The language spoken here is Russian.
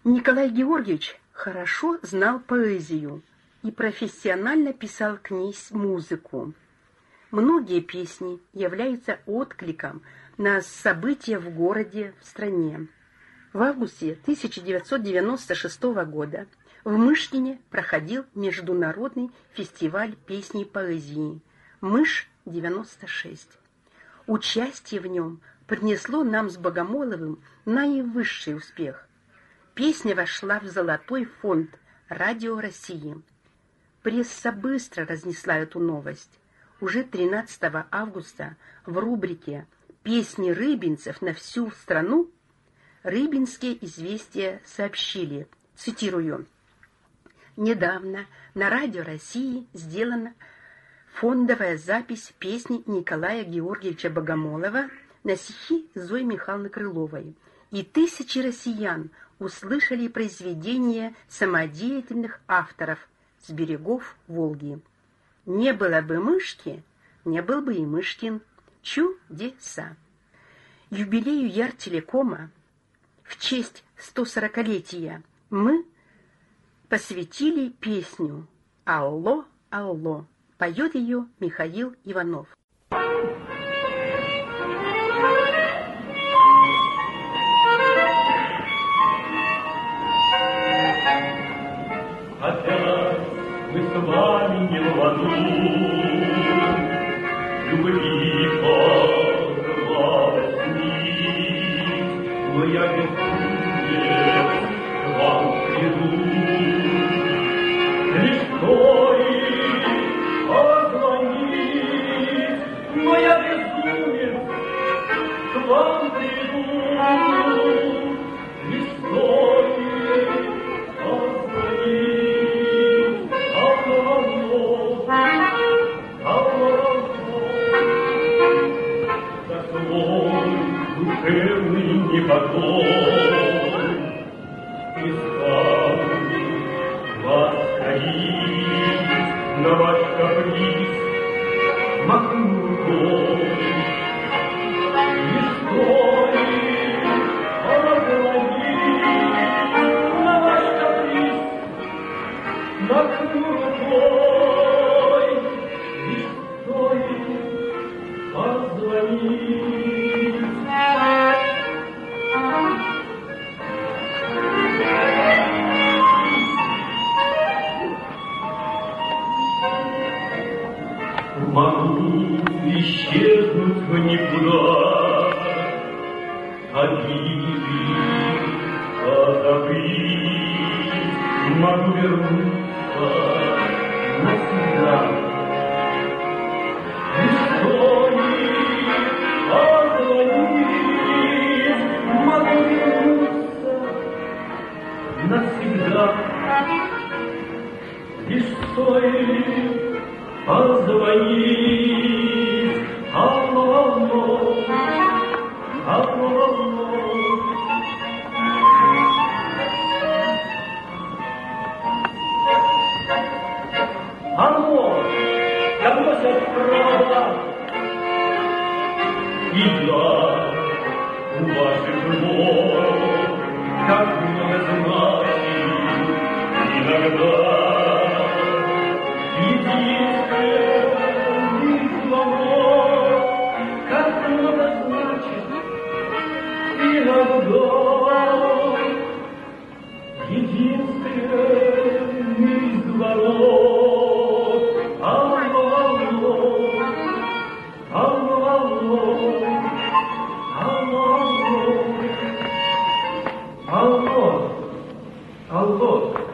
Николай Георгиевич хорошо знал поэзию и профессионально писал к ней музыку. Многие песни являются откликом на события в городе, в стране. В августе 1996 года в Мышкине проходил международный фестиваль песни и поэзии «Мыш-96». Участие в нем принесло нам с Богомоловым наивысший успех. Песня вошла в золотой фонд Радио России. Пресса быстро разнесла эту новость. Уже 13 августа в рубрике «Песни рыбинцев на всю страну» Рыбинские известия сообщили, цитирую: «Недавно на Радио России сделана фондовая запись песни Николая Георгиевича Богомолова на стихи Зои Михайловны Крыловой, и тысячи россиян услышали произведения самодеятельных авторов с берегов Волги. Не было бы Мышки, не был бы и Мышкин. Чудеса!» Юбилею Яртелекома в честь 140-летия мы посвятили песню «Алло, алло». Поет ее Михаил Иванов. Опять мы с вами не в аду, любви порвалась нить, но я безумец к вам приду, лишь стоит позвонить, но я безумец к вам приду, лишь стоит позвонить. За свой душевный непокой искал вас таить, на ваш каприз махну рукой. Не стоит позвонить, на ваш каприз махну рукой. Не стоит позвонить. Могу исчезнуть в никуда, обиды позабыть, могу вернуться навсегда. Не стоит позвонить, могу вернуться навсегда. Не стоит позвонить. Алло, алло, алло, алло. Алло, я бросил провода, и я у ваших ног, как много значит иногда. Единственный звонок, как много значит иногда. Единственный звонок. Алло, алло, алло, алло, алло, алло, алло.